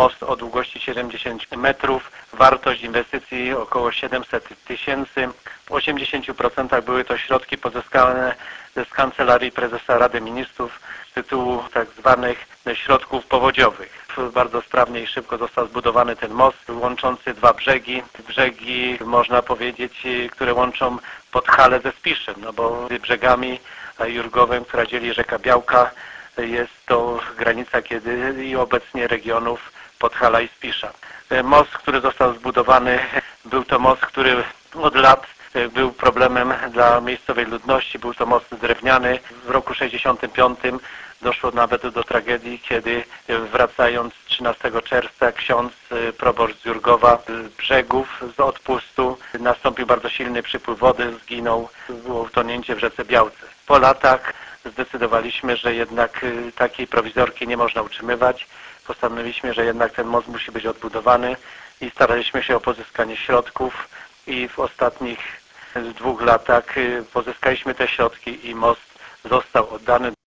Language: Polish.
most o długości 70 metrów. Wartość inwestycji około 700 tysięcy. W 80% były to środki pozyskane z Kancelarii Prezesa Rady Ministrów z tytułu tak zwanych środków powodziowych. Bardzo sprawnie i szybko został zbudowany ten most łączący dwa brzegi. Brzegi, można powiedzieć, które łączą Podhale ze Spiszem, no bo brzegami Jurgowem, która dzieli rzeka Białka, jest to granica kiedy i obecnie regionów Podhala i Spisza. Most, który został zbudowany, był to most, który od lat był problemem dla miejscowej ludności. Był to most drewniany. W roku 65 doszło nawet do tragedii, kiedy wracając 13 czerwca ksiądz proboszcz z Jurgowa z brzegów, z odpustu, nastąpił bardzo silny przypływ wody, zginął, było utonięcie w rzece Białce. Po latach zdecydowaliśmy, że jednak takiej prowizorki nie można utrzymywać. Postanowiliśmy, że jednak ten most musi być odbudowany i staraliśmy się o pozyskanie środków i w ostatnich 2 latach pozyskaliśmy te środki i most został oddany.